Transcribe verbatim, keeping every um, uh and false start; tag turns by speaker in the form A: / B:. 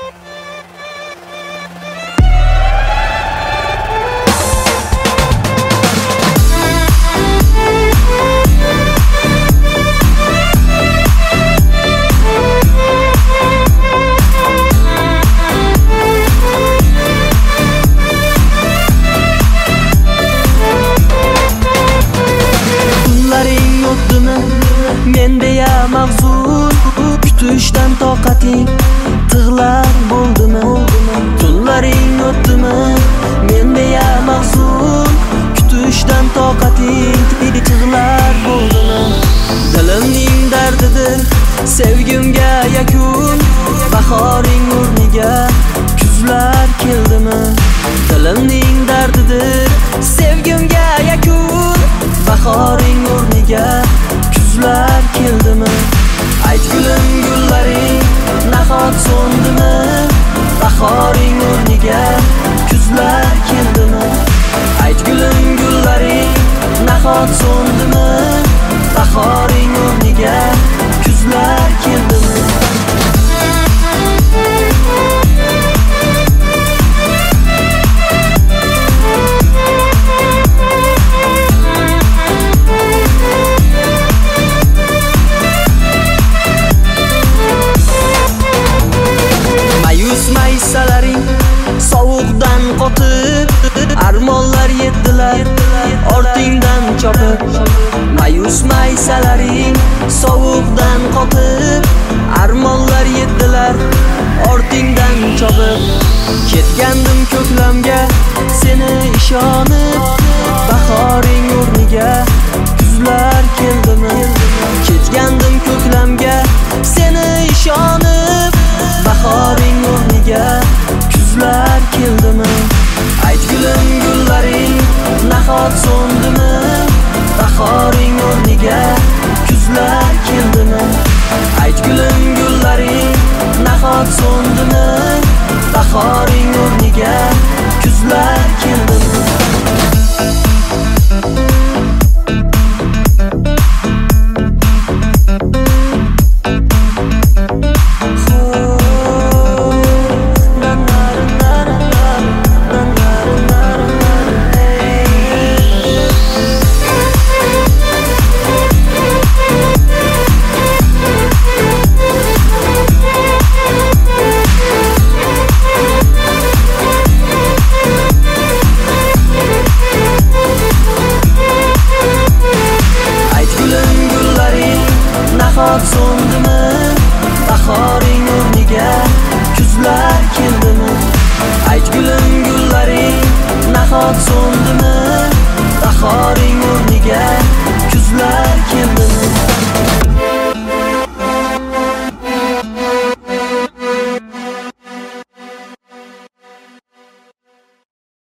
A: Mende ya mahzun, kutishdan toqating tig'lar bo'ldimi? Tunlaring o'tdimi? Mende ya mahzun, kutishdan toqating tig'lar bo'ldimi? Dilimning dardidir sevgimga yakun, bahoring o'rniga kuzlar keldimi? Dilimning dardidir sevgimga yakun, bahoring o'rniga kuzlar keldimi? Ayt gulim gullaring nahot so'ndimi? Bahoring o'rniga kuzlar keldimi? Ayt gulim gullaring nahot so'ndimi? Bahoring o'rniga kuzlar keldimi? Maysalaring sovuqdan qotib, armonlar yetdilar ortingdan chopib. Mayus maysalaring sovuqdan qotib, armonlar yetdilar ortingdan chopib. Ketgandim ko'klamga seni ishonib, bahoring o'rniga kuzlar keldimi? Ketgandim ko'klamga seni ishonib, bahoring o'rniga kuzlar keldimi? Ayt gulim gullaring nahot so'ndimi? Bahoring o'rniga kuzlar keldimi? Ayt gulim gullaring nahot so'ndimi? Bahoring o'rniga kuzlar keldimi? So'ndimi? Bahoring o'rniga kuzlar keldimi? Ayt gulim gullaring nahot so'ndimi? Bahoring